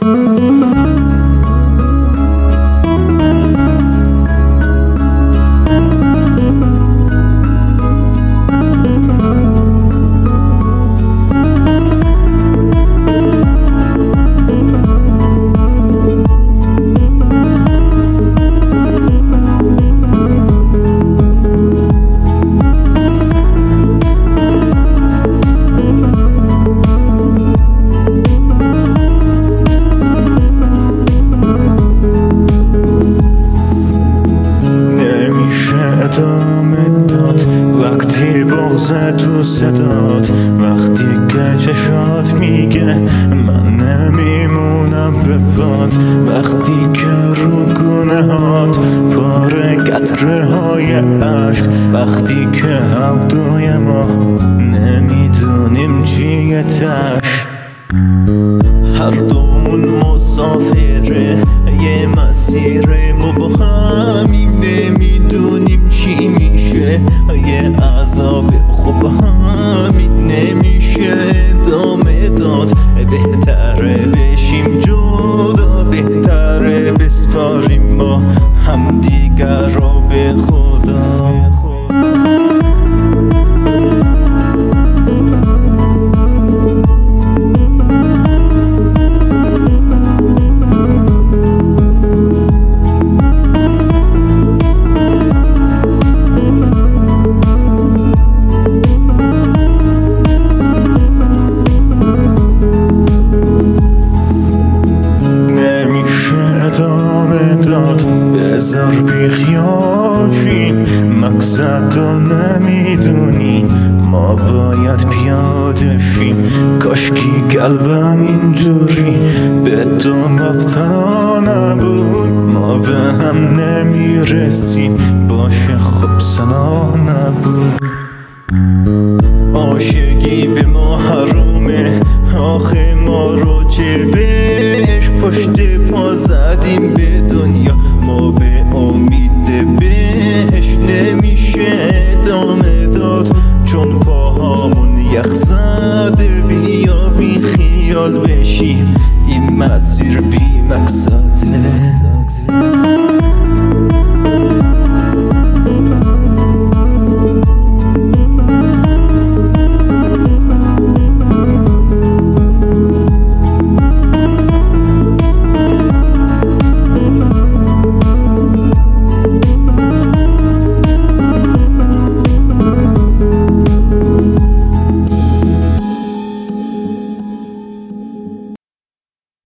ادامه داد وقتی بغض تو صداد، وقتی که چشات میگه من نمیمونم به باد، وقتی که رو گونه هات پاره قطره های عشق، وقتی که هم دوی ما نمیدونیم چیه تش. هر دومون مسافره یه مسیر مبهمی، نمیدونیم چی میشه، یه عذاب خوب همین نمیشه ادامه داد. بهتره بشیم جدا، بهتره بسپاریم با هم دیگر رو به خدا. بذار بی خیالشیم، مقصد رو نمیدونی ما باید پیاده شیم. کاشکی قلبم اینجوری به تو مبتلا نبود، ما به هم نمیرسیم باشه خب سنا نبود. عاشقی به ما حرومه، آخه ما رو چه بهش پشت پا زدیم به دنیا، ما به امید بهش نمیشه ادامه داد، چون پاهامون یخ زده. بیا بی خیال بشیم این مسیر بی مقصده.